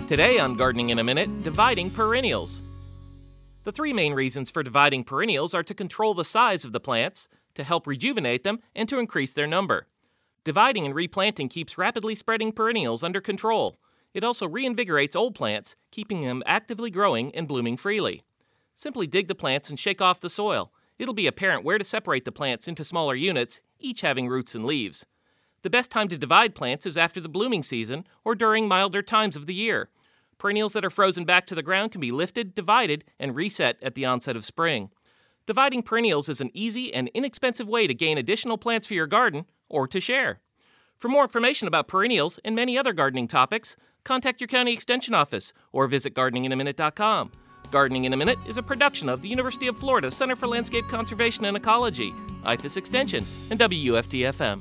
Today on Gardening in a Minute, dividing perennials. The three main reasons for dividing perennials are to control the size of the plants, to help rejuvenate them, and to increase their number. Dividing and replanting keeps rapidly spreading perennials under control. It also reinvigorates old plants, keeping them actively growing and blooming freely. Simply dig the plants and shake off the soil. It'll be apparent where to separate the plants into smaller units, each having roots and leaves. The best time to divide plants is after the blooming season or during milder times of the year. Perennials that are frozen back to the ground can be lifted, divided, and reset at the onset of spring. Dividing perennials is an easy and inexpensive way to gain additional plants for your garden or to share. For more information about perennials and many other gardening topics, contact your county extension office or visit gardeninginaminute.com. Gardening in a Minute is a production of the University of Florida Center for Landscape Conservation and Ecology, IFAS Extension, and WUFT-FM.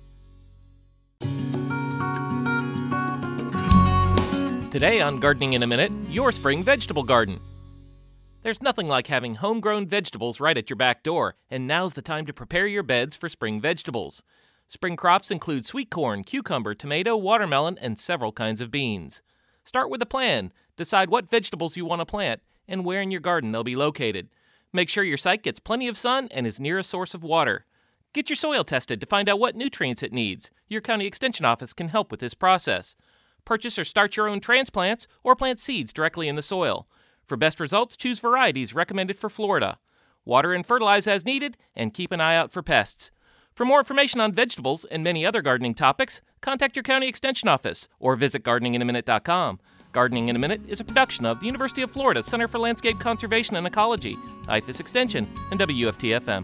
Today on Gardening in a Minute, your spring vegetable garden. There's nothing like having homegrown vegetables right at your back door, and now's the time to prepare your beds for spring vegetables. Spring crops include sweet corn, cucumber, tomato, watermelon, and several kinds of beans. Start with a plan. Decide what vegetables you want to plant and where in your garden they'll be located. Make sure your site gets plenty of sun and is near a source of water. Get your soil tested to find out what nutrients it needs. Your county extension office can help with this process. Purchase or start your own transplants or plant seeds directly in the soil. For best results, choose varieties recommended for Florida. Water and fertilize as needed, and keep an eye out for pests. For more information on vegetables and many other gardening topics, contact your county extension office or visit gardeninginaminute.com. Gardening in a Minute is a production of the University of Florida Center for Landscape Conservation and Ecology, IFAS Extension, and WUFT-FM.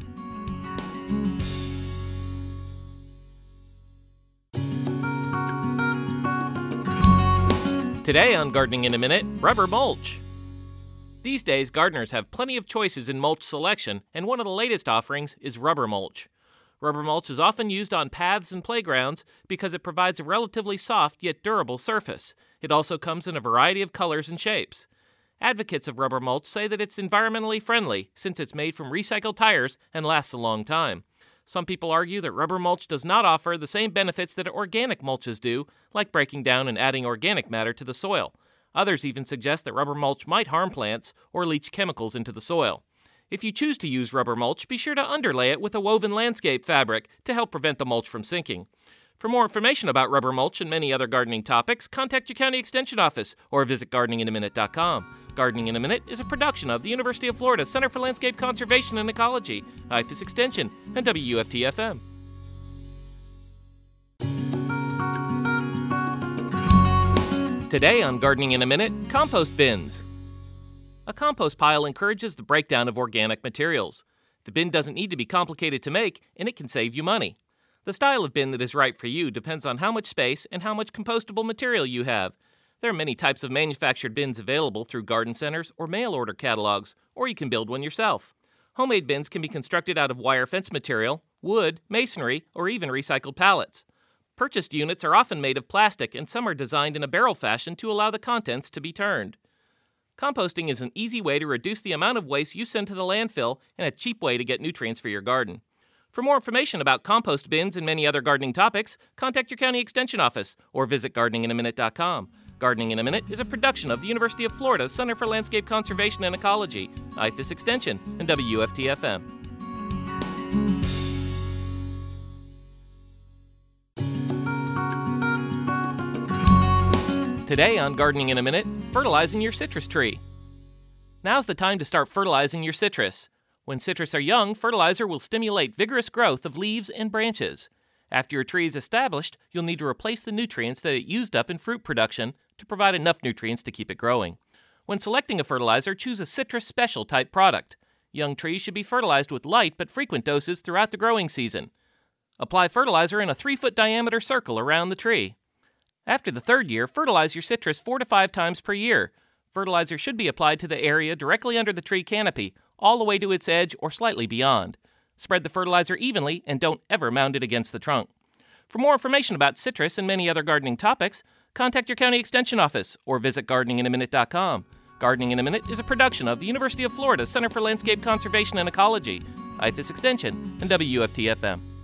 Today on Gardening in a Minute, rubber mulch. These days, gardeners have plenty of choices in mulch selection, and one of the latest offerings is rubber mulch. Rubber mulch is often used on paths and playgrounds because it provides a relatively soft yet durable surface. It also comes in a variety of colors and shapes. Advocates of rubber mulch say that it's environmentally friendly since it's made from recycled tires and lasts a long time. Some people argue that rubber mulch does not offer the same benefits that organic mulches do, like breaking down and adding organic matter to the soil. Others even suggest that rubber mulch might harm plants or leach chemicals into the soil. If you choose to use rubber mulch, be sure to underlay it with a woven landscape fabric to help prevent the mulch from sinking. For more information about rubber mulch and many other gardening topics, contact your county extension office or visit gardeninginaminute.com. Gardening in a Minute is a production of the University of Florida Center for Landscape Conservation and Ecology, IFAS Extension, and WUFT-FM. Today on Gardening in a Minute, compost bins. A compost pile encourages the breakdown of organic materials. The bin doesn't need to be complicated to make, and it can save you money. The style of bin that is right for you depends on how much space and how much compostable material you have. There are many types of manufactured bins available through garden centers or mail-order catalogs, or you can build one yourself. Homemade bins can be constructed out of wire fence material, wood, masonry, or even recycled pallets. Purchased units are often made of plastic, and some are designed in a barrel fashion to allow the contents to be turned. Composting is an easy way to reduce the amount of waste you send to the landfill and a cheap way to get nutrients for your garden. For more information about compost bins and many other gardening topics, contact your county extension office or visit gardeninginaminute.com. Gardening in a Minute is a production of the University of Florida Center for Landscape Conservation and Ecology, IFAS Extension, and WUFT-FM. Today on Gardening in a Minute, fertilizing your citrus tree. Now's the time to start fertilizing your citrus. When citrus are young, fertilizer will stimulate vigorous growth of leaves and branches. After your tree is established, you'll need to replace the nutrients that it used up in fruit production to provide enough nutrients to keep it growing. When selecting a fertilizer, choose a citrus special type product. Young trees should be fertilized with light but frequent doses throughout the growing season. Apply fertilizer in a 3-foot diameter circle around the tree. After the third year, fertilize your citrus 4 to 5 times per year. Fertilizer should be applied to the area directly under the tree canopy, all the way to its edge or slightly beyond. Spread the fertilizer evenly and don't ever mound it against the trunk. For more information about citrus and many other gardening topics, contact your county extension office or visit gardeninginaminute.com. Gardening in a Minute is a production of the University of Florida Center for Landscape Conservation and Ecology, IFAS Extension, and WUFT-FM.